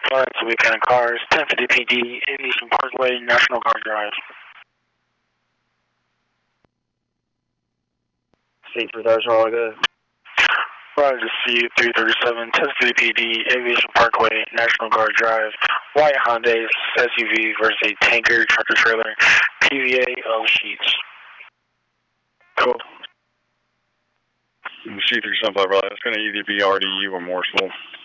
Florence, we can cars, 1050 PD, Aviation Parkway, National Guard Drive. C3000, all good. Roger, C337, 1050 PD, Aviation Parkway, National Guard Drive. White Hyundai SUV versus a tanker, tractor trailer, PVA of sheets. Cool. C375, right? It's going to either be RDU or Morrisville.